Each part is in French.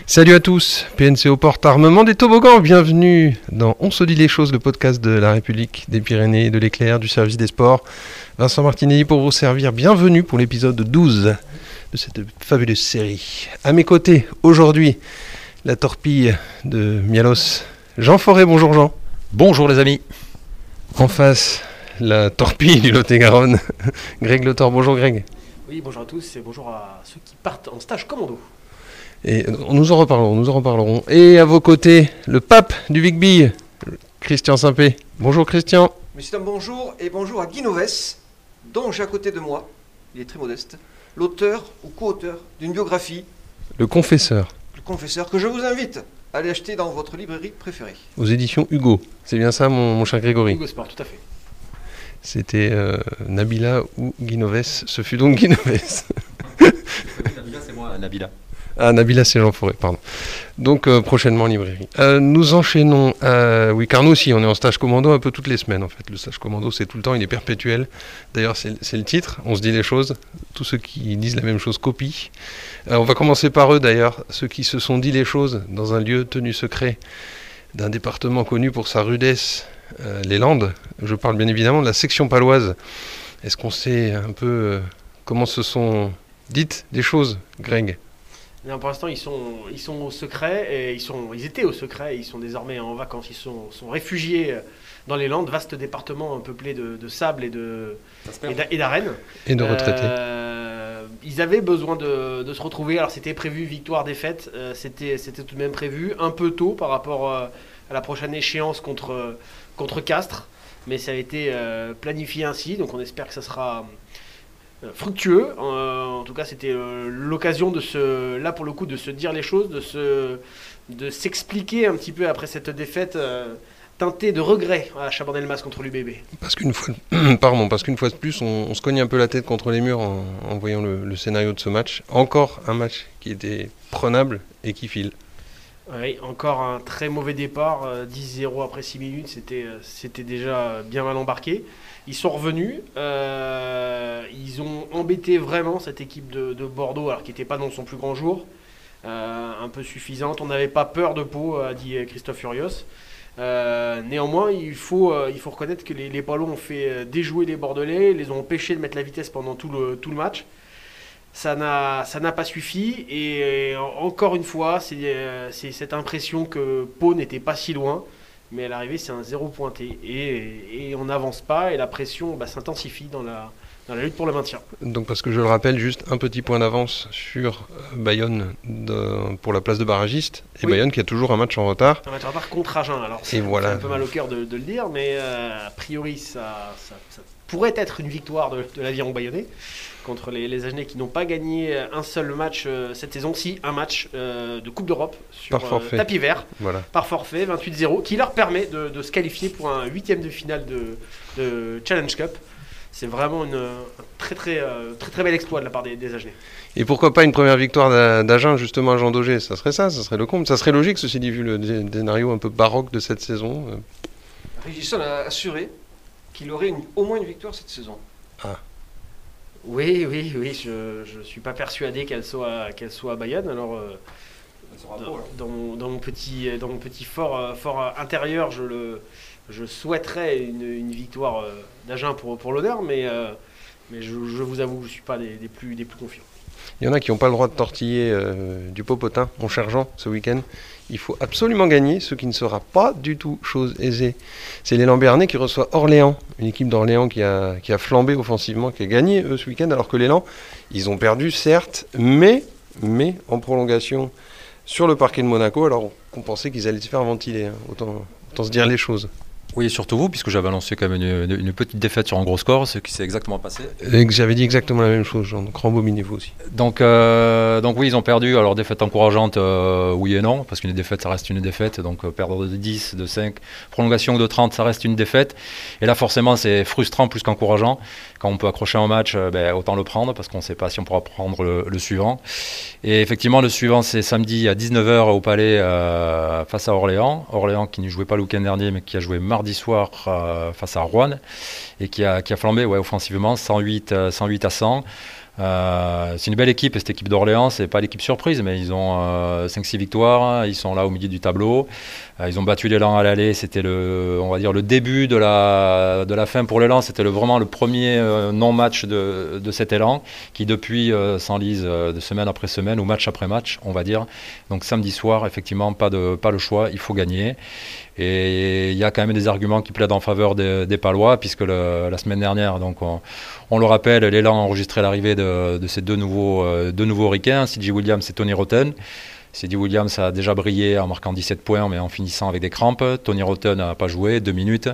Salut à tous, PNC aux portes armement des toboggans, bienvenue dans On se dit les choses, le podcast de la République des Pyrénées, de l'Éclair, du service des sports. Vincent Martinelli pour vous servir, bienvenue pour l'épisode 12 de cette fabuleuse série. À mes côtés, aujourd'hui, la torpille de Mialos, Jean Forêt, bonjour Jean. Bonjour les amis. En face, la torpille du Lot-et-Garonne, Greg Le Thor, bonjour Greg. Oui, bonjour à tous et bonjour à ceux qui partent en stage commando. Et nous en reparlerons. Et à vos côtés, le pape du Big Bee, Christian Saint-Pé. Bonjour Christian. Messieurs, dames, bonjour et bonjour à Guy Novès, dont j'ai à côté de moi, il est très modeste, l'auteur ou co-auteur d'une biographie, Le Confesseur. Le Confesseur, que je vous invite à aller acheter dans votre librairie préférée. Aux éditions Hugo. C'est bien ça mon cher Grégory. Hugo Sport, tout à fait. C'était Nabila ou Guy Novès. Ce fut donc Guy Novès. Nabila, c'est moi, Nabila. Ah, Nabila, c'est Jean Forêt, pardon. Donc, prochainement en librairie. Nous enchaînons. Oui, car nous aussi, on est en stage commando un peu toutes les semaines, en fait. Le stage commando, c'est tout le temps, il est perpétuel. D'ailleurs, c'est le titre. On se dit les choses. Tous ceux qui disent la même chose copient. On va commencer par eux, d'ailleurs. Ceux qui se sont dit les choses dans un lieu tenu secret d'un département connu pour sa rudesse, les Landes. Je parle bien évidemment de la section paloise. Est-ce qu'on sait un peu comment se sont dites des choses, Greg ? Non, pour l'instant, ils sont au secret et ils étaient au secret et ils sont désormais en vacances. Ils sont réfugiés dans les Landes, vaste département peuplé de sable et d'arènes. Et de retraités. Ils avaient besoin de se retrouver. Alors c'était prévu victoire-défaite. C'était tout de même prévu un peu tôt par rapport à la prochaine échéance contre Castres. Mais ça a été planifié ainsi. Donc on espère que ça sera fructueux. En tout cas, c'était l'occasion de se dire les choses, de s'expliquer un petit peu après cette défaite teintée de regret à Chabanel-Mas contre l'UBB. Parce qu'une fois de plus, on se cogne un peu la tête contre les murs en voyant le scénario de ce match. Encore un match qui était prenable et qui file. Oui, encore un très mauvais départ, 10-0 après 6 minutes, c'était déjà bien mal embarqué. Ils sont revenus, ils ont embêté vraiment cette équipe de Bordeaux, alors qui n'était pas dans son plus grand jour, un peu suffisante. On n'avait pas peur de Pau, a dit Christophe Furios. Néanmoins, il faut reconnaître que les Palos ont fait déjouer les Bordelais, les ont empêchés de mettre la vitesse pendant tout le match. Ça n'a pas suffi et encore une fois, c'est cette impression que Pau n'était pas si loin. Mais à l'arrivée, c'est un 0 pointé et on n'avance pas et la pression s'intensifie dans la lutte pour le maintien. Donc parce que je le rappelle, juste un petit point d'avance sur Bayonne pour la place de barragiste. Et oui. Bayonne qui a toujours un match en retard. Un match en retard contre Agen. Alors c'est un peu mal au cœur de le dire, mais a priori ça pourrait être une victoire de l'aviron bayonnais contre les Agenais qui n'ont pas gagné un seul match cette saison, si un match de Coupe d'Europe sur tapis vert, voilà. Par forfait, 28-0, qui leur permet de se qualifier pour un 8e de finale de Challenge Cup. C'est vraiment un très bel exploit de la part des Agenais. Et pourquoi pas une première victoire d'Agen justement à Jean Daugé, ça serait le comble. Ça serait logique, ceci dit, vu le scénario un peu baroque de cette saison. Régis a assuré qu'il aurait au moins une victoire cette saison. Ah. Oui, je suis pas persuadé qu'elle soit à Bayonne. Alors, dans mon petit fort intérieur, je souhaiterais une victoire d'Agen pour l'honneur, mais je vous avoue, je suis pas des plus confiants. Il y en a qui n'ont pas le droit de tortiller du popotin, mon cher Jean, ce week-end. Il faut absolument gagner, ce qui ne sera pas du tout chose aisée. C'est l'élan Béarnais qui reçoit Orléans, une équipe d'Orléans qui a flambé offensivement, qui a gagné eux ce week-end, alors que l'élan, ils ont perdu certes, mais en prolongation sur le parquet de Monaco, alors qu'on pensait qu'ils allaient se faire ventiler, hein. Autant se dire les choses. Oui, et surtout vous, puisque j'avais annoncé quand même une petite défaite sur un gros score, ce qui s'est exactement passé. Et que j'avais dit exactement la même chose, Jean, donc rembobinez-vous aussi. Donc oui, ils ont perdu, alors défaite encourageante, oui et non, parce qu'une défaite, ça reste une défaite, donc perdre de 10, de 5, prolongation de 30, ça reste une défaite. Et là, forcément, c'est frustrant plus qu'encourageant. Quand on peut accrocher un match, autant le prendre, parce qu'on ne sait pas si on pourra prendre le suivant. Et effectivement, le suivant, c'est samedi à 19h au Palais face à Orléans. Orléans qui ne jouait pas le week-end dernier, mais qui a joué mardi soir face à Rouen et qui a flambé offensivement, 108 à 100. C'est une belle équipe, cette équipe d'Orléans, c'est pas l'équipe surprise, mais ils ont 5-6 victoires, ils sont là au milieu du tableau. Ils ont battu l'élan à l'aller, c'était on va dire le début de la fin pour l'élan, c'était vraiment le premier non-match de cet élan, qui depuis s'enlise de semaine après semaine, ou match après match, on va dire. Donc samedi soir, effectivement, pas le choix, il faut gagner. Et il y a quand même des arguments qui plaident en faveur des Palois, puisque la semaine dernière, donc on le rappelle, l'élan a enregistré l'arrivée de ces deux nouveaux ricains, C.J. Williams et Tony Roten. C.J. Williams a déjà brillé en marquant 17 points, mais en finissant avec des crampes. Tony Roten n'a pas joué, 2 minutes.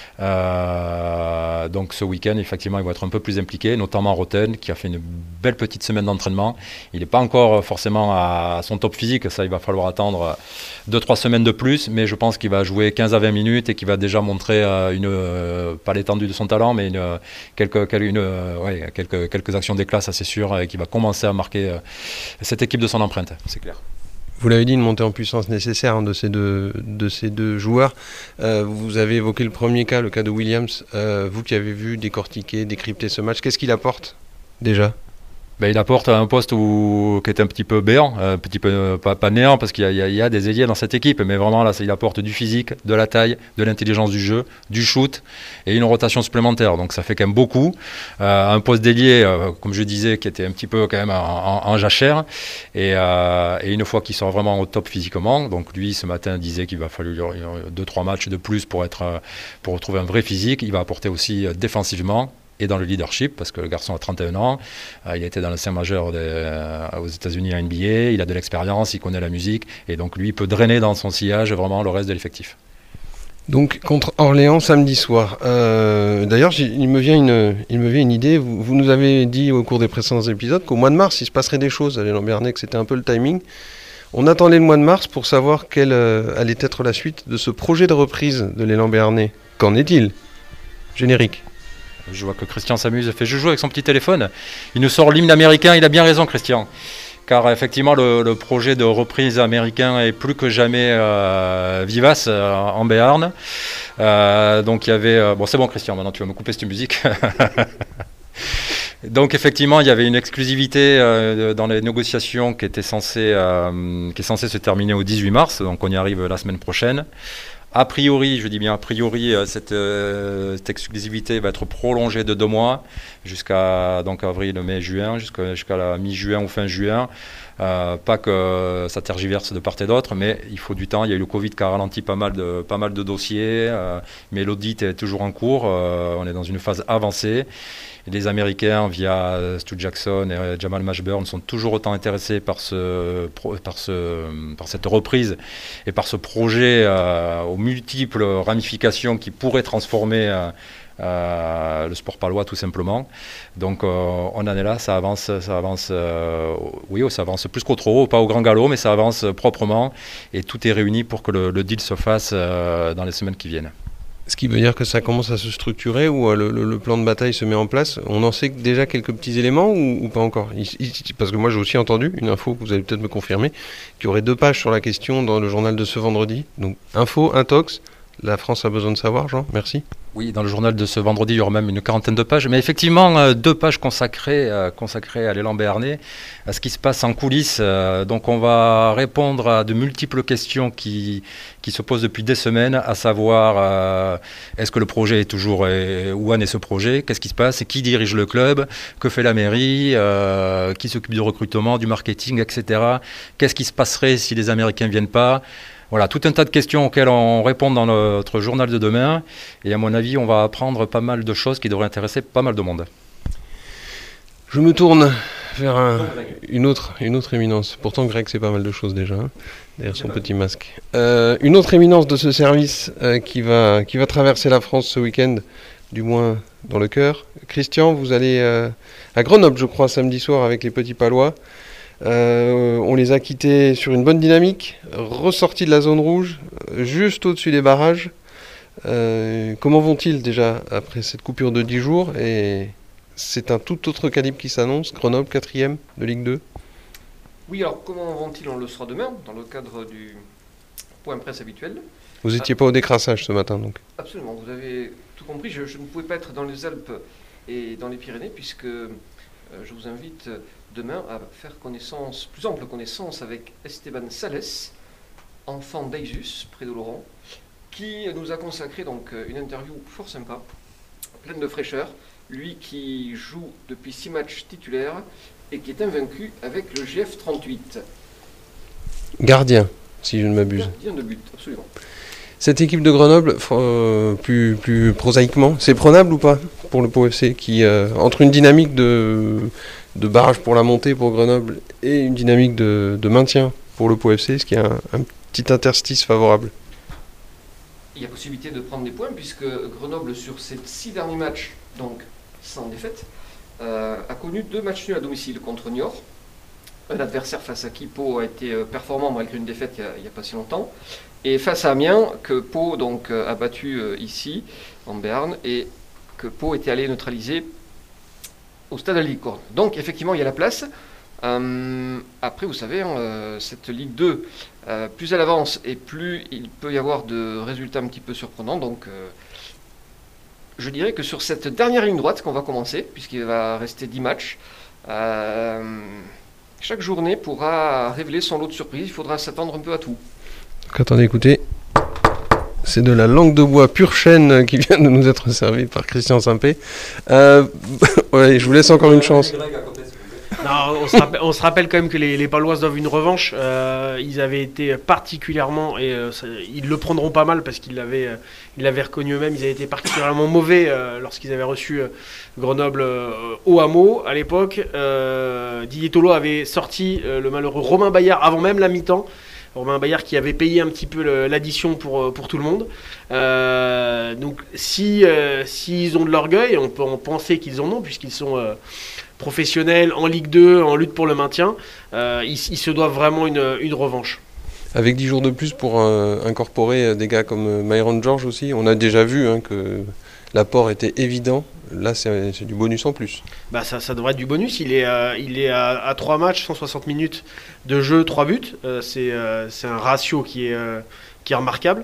Donc ce week-end, effectivement, il va être un peu plus impliqué, notamment Roten, qui a fait une belle petite semaine d'entraînement. Il n'est pas encore forcément à son top physique, ça il va falloir attendre 2-3 semaines de plus, mais je pense qu'il va jouer 15 à 20 minutes et qu'il va déjà montrer pas l'étendue de son talent, mais quelques actions d'éclat, ça c'est sûr, et qu'il va commencer à marquer cette équipe de son empreinte, c'est clair. Vous l'avez dit, une montée en puissance nécessaire de ces deux joueurs. Vous avez évoqué le premier cas, le cas de Williams. Vous qui avez vu décortiquer, décrypter ce match, qu'est-ce qu'il apporte déjà ? Il apporte un poste qui est un petit peu béant, un petit peu pas néant, parce qu'il y a des ailiers dans cette équipe, mais vraiment là, il apporte du physique, de la taille, de l'intelligence du jeu, du shoot et une rotation supplémentaire. Donc ça fait quand même beaucoup. Un poste d'ailier, comme je disais, qui était un petit peu quand même en jachère, et une fois qu'il sera vraiment au top physiquement, donc lui ce matin disait qu'il va falloir 2-3 matchs de plus pour retrouver un vrai physique. Il va apporter aussi défensivement et dans le leadership, parce que le garçon a 31 ans, il a été dans le sein majeur aux États-Unis à NBA, il a de l'expérience, il connaît la musique, et donc lui, il peut drainer dans son sillage vraiment le reste de l'effectif. Donc contre Orléans samedi soir. D'ailleurs, il me vient une idée. Vous nous avez dit au cours des précédents épisodes qu'au mois de mars, il se passerait des choses à l'élan Béarnais, que c'était un peu le timing. On attendait le mois de mars pour savoir quelle allait être la suite de ce projet de reprise de l'élan Béarnais. Qu'en est-il ? Générique. Je vois que Christian s'amuse, je joue avec son petit téléphone. Il nous sort l'hymne américain, il a bien raison Christian. Car effectivement le projet de reprise américain est plus que jamais vivace en Béarn. Donc il y avait... Bon c'est bon Christian, maintenant tu vas me couper cette musique. Donc effectivement il y avait une exclusivité dans les négociations qui est censée se terminer au 18 mars, donc on y arrive la semaine prochaine. A priori, je dis bien a priori, cette exclusivité va être prolongée de 2 mois jusqu'à donc avril, mai, juin, jusqu'à la mi-juin ou fin juin. Pas que ça tergiverse de part et d'autre, mais il faut du temps. Il y a eu le Covid qui a ralenti pas mal de dossiers, mais l'audit est toujours en cours. On est dans une phase avancée. Et les Américains, via Stu Jackson et Jamal Mashburn, sont toujours autant intéressés par cette reprise et par ce projet aux multiples ramifications qui pourraient transformer le sport palois tout simplement. Donc on en est là, ça avance plus qu'au trop, pas au grand galop, mais ça avance proprement et tout est réuni pour que le deal se fasse dans les semaines qui viennent. Ce qui veut dire que ça commence à se structurer ou le plan de bataille se met en place. On en sait déjà quelques petits éléments ou pas encore ? Parce que moi j'ai aussi entendu une info que vous allez peut-être me confirmer, qu'il y aurait 2 pages sur la question dans le journal de ce vendredi. Donc info, intox, la France a besoin de savoir, Jean, merci. Oui, dans le journal de ce vendredi, il y aura même une 40aine de pages, mais effectivement 2 pages consacrées à l'élan béarnais, à ce qui se passe en coulisses. Donc on va répondre à de multiples questions qui se posent depuis des semaines, à savoir est-ce que le projet est toujours, où en est ce projet, qu'est-ce qui se passe, qui dirige le club, que fait la mairie, qui s'occupe du recrutement, du marketing, etc. Qu'est-ce qui se passerait si les Américains ne viennent pas ? Voilà, tout un tas de questions auxquelles on répond dans notre journal de demain. Et à mon avis, on va apprendre pas mal de choses qui devraient intéresser pas mal de monde. Je me tourne vers une autre éminence. Pourtant, Greg, c'est pas mal de choses déjà, derrière son petit masque. Une autre éminence de ce service qui va traverser la France ce week-end, du moins dans le cœur. Christian, vous allez à Grenoble, je crois, samedi soir avec les petits Palois. On les a quittés sur une bonne dynamique, ressortis de la zone rouge, juste au-dessus des barrages. Comment vont-ils déjà après cette coupure de 10 jours ? Et c'est un tout autre calibre qui s'annonce, Grenoble 4e de Ligue 2. Oui, alors comment vont-ils ? On le saura demain, dans le cadre du point presse habituel. Vous n'étiez pas au décrassage ce matin donc ? Absolument, vous avez tout compris. Je ne pouvais pas être dans les Alpes et dans les Pyrénées, puisque je vous invite demain à faire plus ample connaissance avec Esteban Sales, enfant d'Aisus, près de Laurent, qui nous a consacré donc une interview fort sympa, pleine de fraîcheur. Lui qui joue depuis 6 matchs titulaires et qui est invaincu avec le GF 38. Gardien, si je ne m'abuse. Gardien de but, absolument. Cette équipe de Grenoble, plus prosaïquement, c'est prenable ou pas pour le Pau FC qui, entre une dynamique de barrage pour la montée pour Grenoble et une dynamique de maintien pour le Pau FC, est-ce qu'il y a un petit interstice favorable? Il y a possibilité de prendre des points puisque Grenoble, sur ses 6 derniers matchs, donc sans défaite, a connu 2 matchs nuls à domicile contre Niort. Un adversaire face à qui Pau a été performant malgré une défaite il n'y a pas si longtemps. Et face à Amiens, que Pau donc, a battu ici, en Béarn, et que Pau était allé neutraliser au stade de la Licorne. Donc effectivement, il y a la place. Après, vous savez, cette Ligue 2, plus elle avance et plus il peut y avoir de résultats un petit peu surprenants. Donc je dirais que sur cette dernière ligne droite qu'on va commencer, puisqu'il va rester 10 matchs, chaque journée pourra révéler son lot de surprises. Il faudra s'attendre un peu à tout. Donc attendez, écoutez, c'est de la langue de bois pure chêne qui vient de nous être servie par Christian Simpé. Ouais, je vous laisse encore une chance. Non, on se rappelle quand même que les Palois doivent une revanche. Ils avaient été particulièrement, et ils le prendront pas mal parce qu'ils l'avaient reconnu eux-mêmes, ils avaient été particulièrement mauvais lorsqu'ils avaient reçu Grenoble au hameau à l'époque. Didier Tolo avait sorti le malheureux Romain Bayard avant même la mi-temps. Romain Bayard qui avait payé un petit peu l'addition pour tout le monde. Donc s'ils ont de l'orgueil, on peut en penser qu'ils en ont puisqu'ils sont professionnels en Ligue 2, en lutte pour le maintien, ils se doivent vraiment une revanche. Avec 10 jours de plus pour incorporer des gars comme Myron George aussi, on a déjà vu que l'apport était évident. Là, c'est du bonus en plus. Bah ça devrait être du bonus. Il est à 3 matchs, 160 minutes de jeu, 3 buts. C'est un ratio qui est remarquable.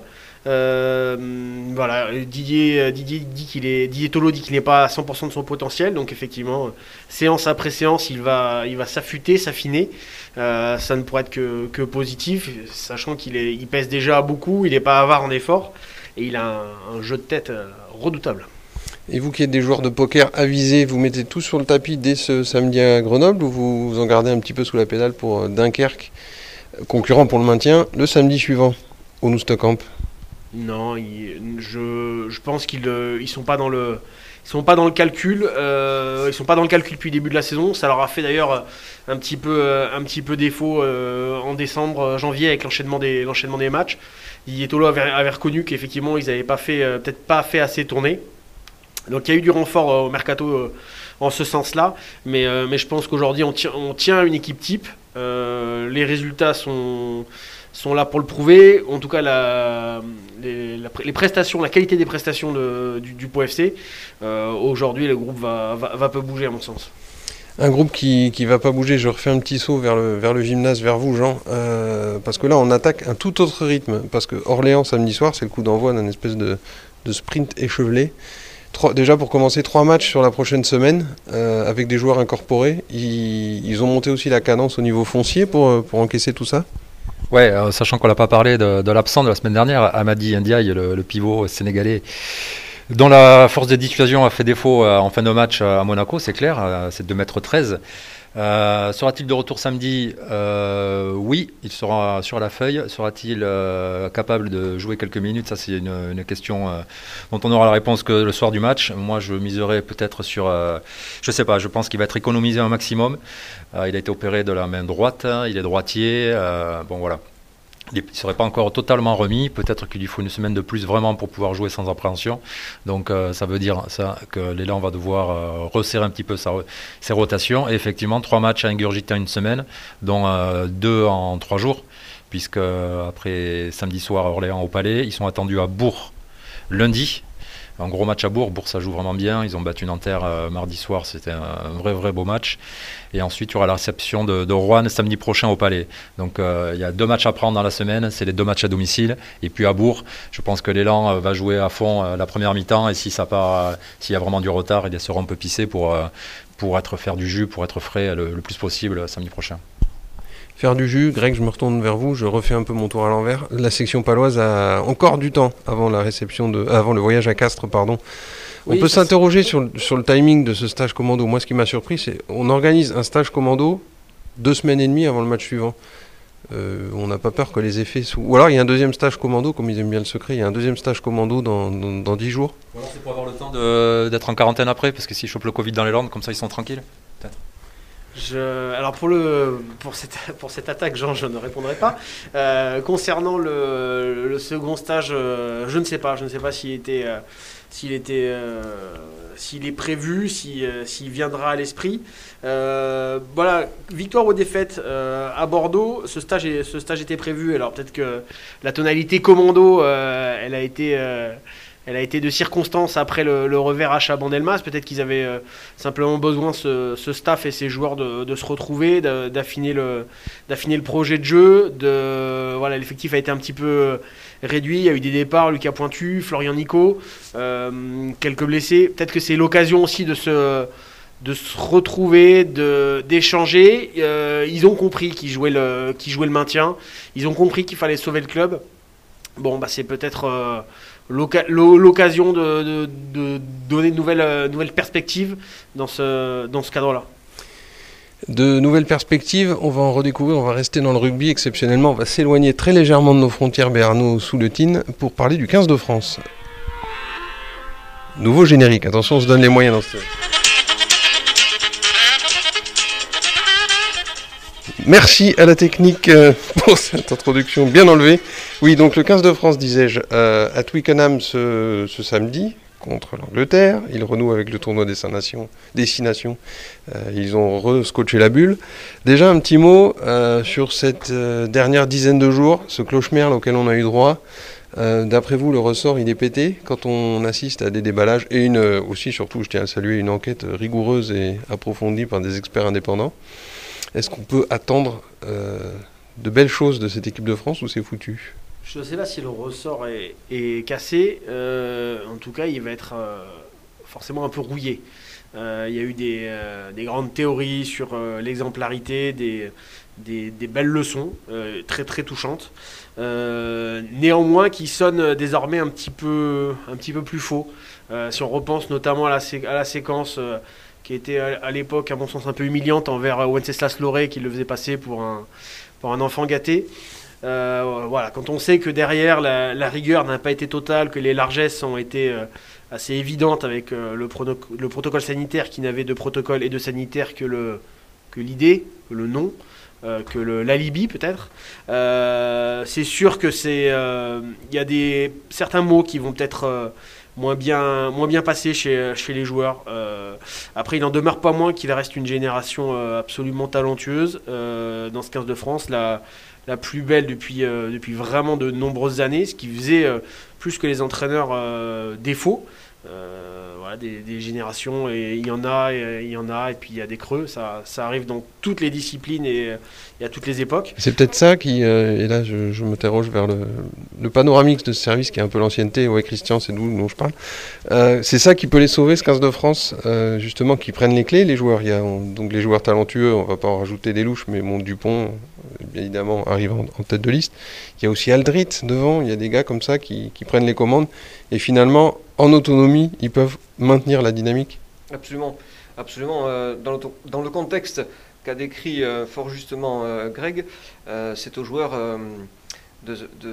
Voilà, Didier Tolo dit qu'il n'est pas à 100% de son potentiel. Donc effectivement, séance après séance, il va s'affûter, s'affiner. Ça ne pourrait être que positif, sachant qu'il pèse déjà beaucoup, il n'est pas avare en effort et il a un jeu de tête redoutable. Et vous qui êtes des joueurs de poker avisés, vous mettez tout sur le tapis dès ce samedi à Grenoble ou vous en gardez un petit peu sous la pédale pour Dunkerque, concurrent pour le maintien, le samedi suivant au Noustecamp? Non, je pense qu'ils sont pas dans le calcul. Ils sont pas dans le calcul depuis le début de la saison. Ça leur a fait d'ailleurs un petit peu défaut en décembre, janvier avec l'enchaînement des matchs. Didier Tolo avait reconnu qu'effectivement ils n'avaient peut-être pas fait assez tourner. Donc il y a eu du renfort au mercato en ce sens-là, mais je pense qu'aujourd'hui on tient une équipe type. Les résultats sont là pour le prouver. En tout cas, les prestations, la qualité des prestations du Pau FC, aujourd'hui le groupe va peu bouger à mon sens. Un groupe qui va pas bouger. Je refais un petit saut vers le gymnase, vers vous Jean, parce que là on attaque un tout autre rythme, parce que Orléans samedi soir c'est le coup d'envoi d'un espèce de sprint échevelé. Déjà pour commencer 3 matchs sur la prochaine semaine avec des joueurs incorporés. Ils ont monté aussi la cadence au niveau foncier pour encaisser tout ça. Ouais, sachant qu'on n'a pas parlé de l'absent de la semaine dernière, Amadi Ndiaye, le pivot sénégalais, dont la force de dissuasion a fait défaut en fin de match à Monaco, c'est clair, c'est 2,13 m. Sera-t-il de retour samedi? Oui, il sera sur la feuille. Sera-t-il capable de jouer quelques minutes? Ça, c'est une question dont on aura la réponse que le soir du match. Moi, je miserais peut-être sur... je sais pas, je pense qu'il va être économisé un maximum. Il a été opéré de la main droite, il est droitier. Bon, voilà. Il ne serait pas encore totalement remis. Peut-être qu'il lui faut une semaine de plus vraiment pour pouvoir jouer sans appréhension. Donc ça veut dire ça, que l'élan va devoir resserrer un petit peu ses rotations. Et effectivement, 3 matchs à ingurgiter en une semaine, dont 2 en 3 jours. Puisque après samedi soir à Orléans au Palais, ils sont attendus à Bourg lundi. un gros match à Bourg. Bourg, ça joue vraiment bien. Ils ont battu Nanterre mardi soir. C'était un vrai beau match. Et ensuite, il y aura la réception de Roanne samedi prochain au Palais. Donc, il y a 2 matchs à prendre dans la semaine. C'est les 2 matchs à domicile. Et puis à Bourg, je pense que l'élan va jouer à fond la première mi-temps. Et si ça part, s'il y a vraiment du retard, ils seront un peu pissés pour faire du jus, pour être frais le plus possible samedi prochain. Faire du jus, Greg, je me retourne vers vous, je refais un peu mon tour à l'envers. La section paloise a encore du temps avant avant le voyage à Castres, pardon. On peut s'interroger sur le timing de ce stage commando. Moi, ce qui m'a surpris, c'est qu'on organise un stage commando 2 semaines et demie avant le match suivant. On n'a pas peur que les effets... Ou alors, il y a un deuxième stage commando, comme ils aiment bien le secret, il y a un deuxième stage commando dans 10 jours. Ou alors c'est pour avoir le temps d'être en quarantaine après, parce que s'ils chopent le Covid dans les Landes, comme ça, ils sont tranquilles, peut-être. Alors pour cette attaque, Jean, je ne répondrai pas. Concernant le second stage, je ne sais pas s'il est prévu, s'il viendra à l'esprit. Voilà, victoire ou défaite à Bordeaux, ce stage était prévu. Alors peut-être que la tonalité commando, elle a été de circonstance après le revers à Chabandelmas. Peut-être qu'ils avaient simplement besoin, ce staff et ces joueurs, de se retrouver, d'affiner le projet de jeu. Voilà, l'effectif a été un petit peu réduit. Il y a eu des départs, Lucas Pointu, Florian Nico, quelques blessés. Peut-être que c'est l'occasion aussi de se retrouver, d'échanger. Ils ont compris qu'ils jouaient le maintien. Ils ont compris qu'il fallait sauver le club. Bon, c'est peut-être... l'occasion de donner de nouvelles perspectives dans ce cadre-là. De nouvelles perspectives, on va en redécouvrir, on va rester dans le rugby exceptionnellement, on va s'éloigner très légèrement de nos frontières béarno-sous-le-Tine pour parler du 15 de France. Nouveau générique, attention, on se donne les moyens dans ce... Merci à la technique pour cette introduction bien enlevée. Oui, donc le 15 de France, disais-je, à Twickenham ce samedi contre l'Angleterre. Ils renouent avec le tournoi des 6 Nations. Ils ont re-scotché la bulle. Déjà un petit mot sur cette dernière dizaine de jours, ce cloche-merle auquel on a eu droit. D'après vous, le ressort, il est pété quand on assiste à des déballages et aussi, surtout, je tiens à saluer une enquête rigoureuse et approfondie par des experts indépendants. Est-ce qu'on peut attendre de belles choses de cette équipe de France ou c'est foutu ? Je ne sais pas si le ressort est cassé. En tout cas, il va être forcément un peu rouillé. Il y a eu des grandes théories sur l'exemplarité, des belles leçons, très très touchantes. Néanmoins, qui sonnent désormais un petit peu plus faux. Si on repense notamment à la séquence... qui était à l'époque, à mon sens, un peu humiliante envers Wenceslas Loré, qui le faisait passer pour un enfant gâté. Voilà, quand on sait que derrière, la rigueur n'a pas été totale, que les largesses ont été assez évidentes avec le protocole sanitaire, qui n'avait de protocole et de sanitaire que l'idée, que le nom, que l'alibi peut-être. C'est sûr que il y a certains mots qui vont peut-être... moins bien passé chez les joueurs. Après, il n'en demeure pas moins qu'il reste une génération absolument talentueuse dans ce 15 de France, la plus belle depuis vraiment de nombreuses années, ce qui faisait plus que les entraîneurs défaut. Voilà, des générations, et il y en a, et puis il y a des creux, ça arrive dans toutes les disciplines et à toutes les époques. C'est peut-être ça qui, et là je m'interroge vers le panoramique de ce service qui est un peu l'ancienneté, ouais Christian, c'est d'où dont je parle, c'est ça qui peut les sauver, ce 15 de France, justement, qui prennent les clés, les joueurs. Il y a donc les joueurs talentueux, on va pas en rajouter des louches, mais Dupont, bien évidemment, arrive en tête de liste. Il y a aussi Aldrit devant, il y a des gars comme ça qui prennent les commandes, et finalement, en autonomie, ils peuvent maintenir la dynamique. Absolument. Dans le contexte qu'a décrit fort justement Greg, c'est aux joueurs de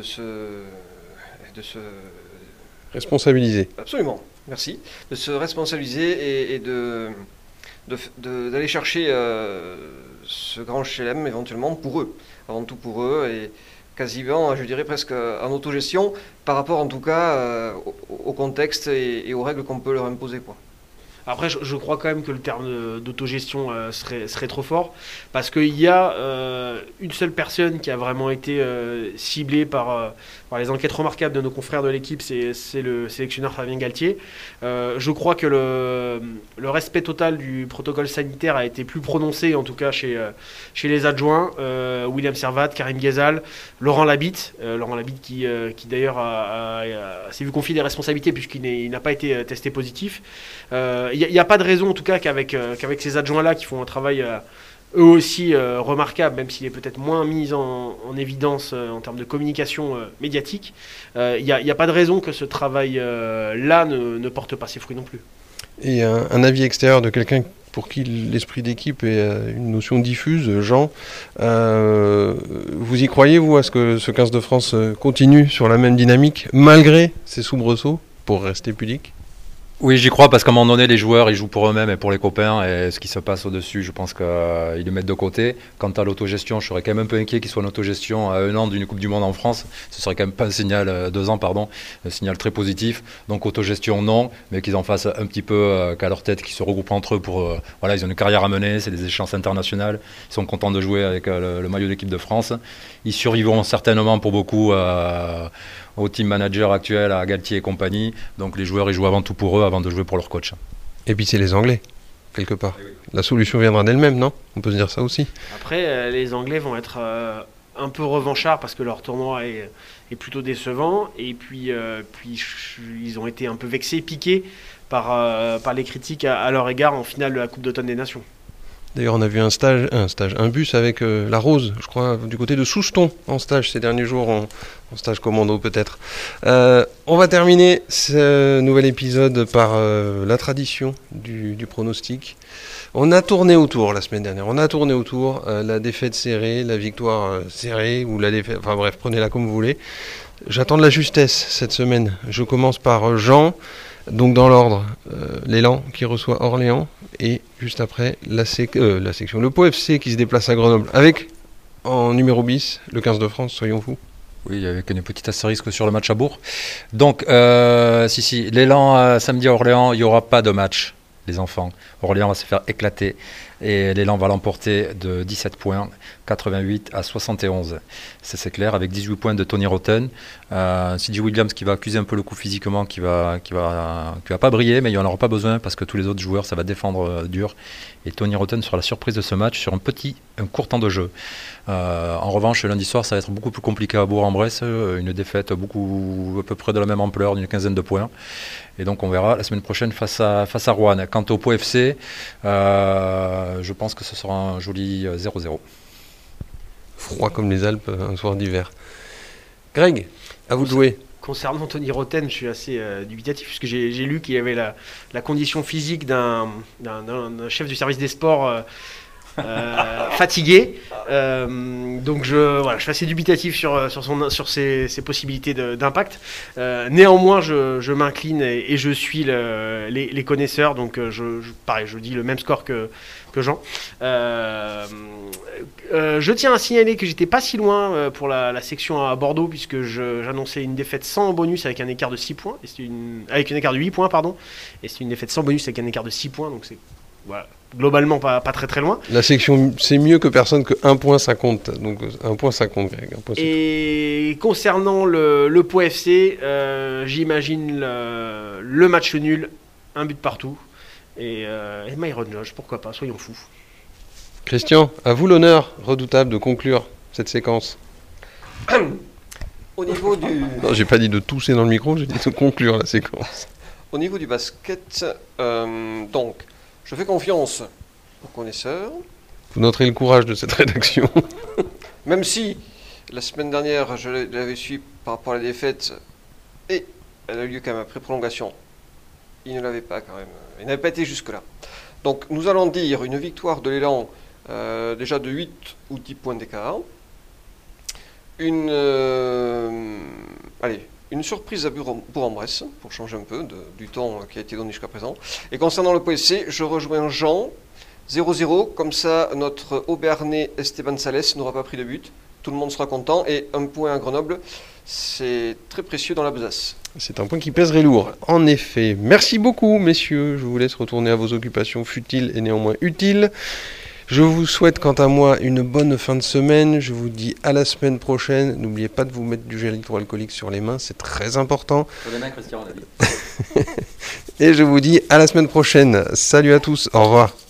se responsabiliser. Absolument, merci. De se responsabiliser et d'aller chercher ce grand chelem éventuellement pour eux, avant tout pour eux, et quasiment, je dirais presque en autogestion, par rapport en tout cas au contexte et aux règles qu'on peut leur imposer, quoi. Après, je crois quand même que le terme d'autogestion serait trop fort, parce qu'il y a une seule personne qui a vraiment été ciblée par les enquêtes remarquables de nos confrères de l'équipe, c'est le sélectionneur Fabien Galtier. Je crois que le respect total du protocole sanitaire a été plus prononcé, en tout cas chez les adjoints, William Servat, Karim Ghezal, Laurent Labitte qui d'ailleurs s'est vu confier des responsabilités puisqu'il n'a pas été testé positif. Il n'y a pas de raison en tout cas qu'avec ces adjoints-là qui font un travail eux aussi remarquable, même s'il est peut-être moins mis en évidence en termes de communication médiatique, il n'y a pas de raison que ce travail-là ne porte pas ses fruits non plus. Et un avis extérieur de quelqu'un pour qui l'esprit d'équipe est une notion diffuse, Jean, vous y croyez, vous, à ce que ce 15 de France continue sur la même dynamique, malgré ses soubresauts, pour rester pudique ? Oui, j'y crois parce qu'à un moment donné, les joueurs, ils jouent pour eux-mêmes et pour les copains. Et ce qui se passe au-dessus, je pense qu'ils le mettent de côté. Quant à l'autogestion, je serais quand même un peu inquiet qu'il soit une autogestion à 1 an d'une Coupe du Monde en France. Ce serait quand même pas un signal, 2 ans, pardon, un signal très positif. Donc autogestion, non, mais qu'ils en fassent un petit peu qu'à leur tête, qu'ils se regroupent entre eux pour... voilà, ils ont une carrière à mener, c'est des échéances internationales. Ils sont contents de jouer avec le maillot d'équipe de France. Ils survivront certainement pour beaucoup... au team manager actuel, à Galtier et compagnie. Donc les joueurs, ils jouent avant tout pour eux, avant de jouer pour leur coach. Et puis c'est les Anglais, quelque part. La solution viendra d'elle-même, non ? On peut se dire ça aussi. Après, les Anglais vont être un peu revanchards parce que leur tournoi est plutôt décevant. Et puis ils ont été un peu vexés, piqués par les critiques à leur égard en finale de la Coupe d'automne des Nations. D'ailleurs, on a vu un bus avec la Rose, je crois, du côté de Souston, en stage ces derniers jours, en stage commando peut-être. On va terminer ce nouvel épisode par la tradition du pronostic. On a tourné autour la semaine dernière, la défaite serrée, la victoire serrée, ou la défaite, enfin bref, prenez-la comme vous voulez. J'attends de la justesse cette semaine. Je commence par Jean. Donc dans l'ordre, l'élan qui reçoit Orléans et juste après la section, le Pau FC qui se déplace à Grenoble avec en numéro bis le 15 de France, soyons fous. Oui, avec une petite astérisque sur le match à Bourg. Donc l'élan samedi à Orléans, il n'y aura pas de match, les enfants. Orléans va se faire éclater et l'élan va l'emporter de 17 points, 88 à 71. C'est clair, avec 18 points de Tony Rotten. CJ Williams qui va accuser un peu le coup physiquement, qui va pas briller, mais il n'en aura pas besoin parce que tous les autres joueurs, ça va défendre dur. Et Tony Rotten sera la surprise de ce match sur un court temps de jeu. En revanche, lundi soir, ça va être beaucoup plus compliqué à Bourg-en-Bresse. Une défaite à peu près de la même ampleur, d'une 15aine de points. Et donc on verra la semaine prochaine face à Roanne. Quant au Pau FC, je pense que ce sera un joli 0-0. Froid comme les Alpes un soir d'hiver. Greg, à vous de jouer. Concernant Tony Rotten, je suis assez dubitatif puisque j'ai lu qu'il y avait la condition physique d'un chef du service des sports fatigué. Donc je suis assez dubitatif sur ses possibilités d'impact. Néanmoins, je m'incline et je suis les connaisseurs. Donc je dis le même score que Jean. Je tiens à signaler que j'étais pas si loin pour la section à Bordeaux puisque j'annonçais une défaite sans bonus avec un écart de 6 points. Avec un écart de 8 points, pardon. Et c'est une défaite sans bonus avec un écart de 6 points. Donc c'est globalement pas très très loin. La section, c'est mieux que personne que 1 point ça compte. Donc 1 point ça compte, Greg. Et concernant le Pau FC, j'imagine le match nul, un but partout. Et Myron Judge, pourquoi pas, soyons fous. Christian, à vous l'honneur redoutable de conclure cette séquence. Au niveau du... Non, j'ai pas dit de tousser dans le micro, j'ai dit de conclure la séquence. Au niveau du basket, donc, je fais confiance aux connaisseurs. Vous noterez le courage de cette rédaction. Même si, la semaine dernière, je l'avais suivi par rapport à la défaite, et elle a eu lieu quand même après prolongation. Il ne l'avait pas quand même. Il n'avait pas été jusque-là. Donc, nous allons dire une victoire de l'élan déjà de 8 ou 10 points d'écart. Une surprise à Bourg-en-Bresse, pour changer un peu du ton qui a été donné jusqu'à présent. Et concernant le PSC, je rejoins Jean, 0-0, comme ça notre Aubernais Esteban Sales n'aura pas pris de but, tout le monde sera content, et un point à Grenoble, c'est très précieux dans la besace. C'est un point qui pèserait lourd. En effet. Merci beaucoup, messieurs. Je vous laisse retourner à vos occupations futiles et néanmoins utiles. Je vous souhaite quant à moi une bonne fin de semaine. Je vous dis à la semaine prochaine. N'oubliez pas de vous mettre du gel hydroalcoolique sur les mains, c'est très important. Sur les mains, Christian, on a dit. Et je vous dis à la semaine prochaine. Salut à tous, au revoir.